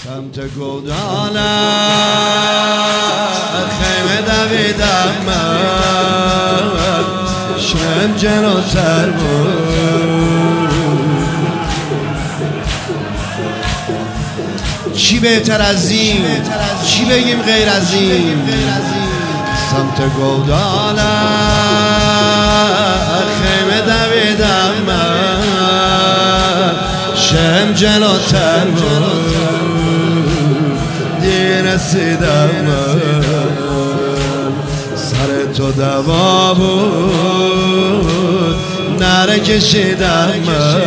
سمت گودالم خیمه دویدم من شم جلوتر بود. چی بهتر از این؟ چی بگیم غیر از این؟ سمت گودالم خیمه دویدم من شم جلوتر بود. دیر رسیدم من سر تو دوا بود نره کشیدم من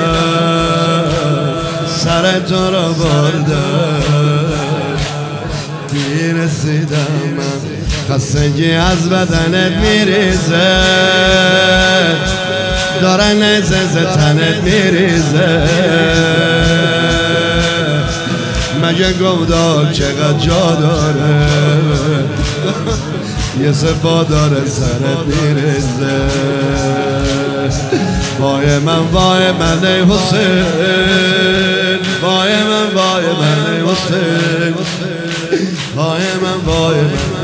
سر تو رو بردم. دیر رسیدم من خستگی از بدنت میریزه داره نزه تنت میریزه. مگه گودال چقدر جا داره یه سپا داره سرت میریزه. وای من وای من ای حسین وای من وای من ای حسین وای من وای من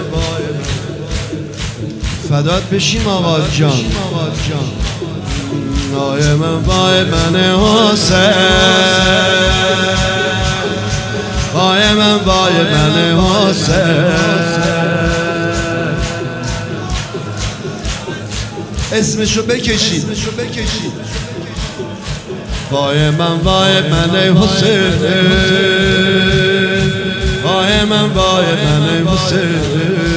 فدات بشیم آقا جان. وای من وای من ای حسین وای من وای من حسین. اسمشو بکشید وای من وای من حسین وای من وای من حسین.